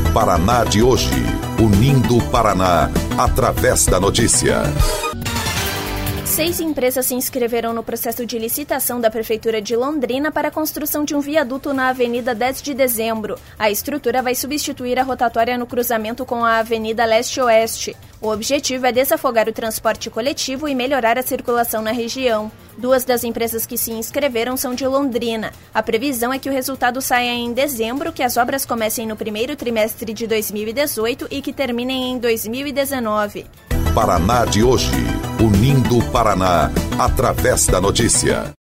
Paraná de hoje, unindo o Paraná através da notícia. 6 empresas se inscreveram no processo de licitação da Prefeitura de Londrina para a construção de um viaduto na Avenida 10 de Dezembro. A estrutura vai substituir a rotatória no cruzamento com a Avenida Leste-Oeste. O objetivo é desafogar o transporte coletivo e melhorar a circulação na região. 2 das empresas que se inscreveram são de Londrina. A previsão é que o resultado saia em dezembro, que as obras comecem no primeiro trimestre de 2018 e que terminem em 2019. Paraná de hoje, unindo o Paraná através da notícia.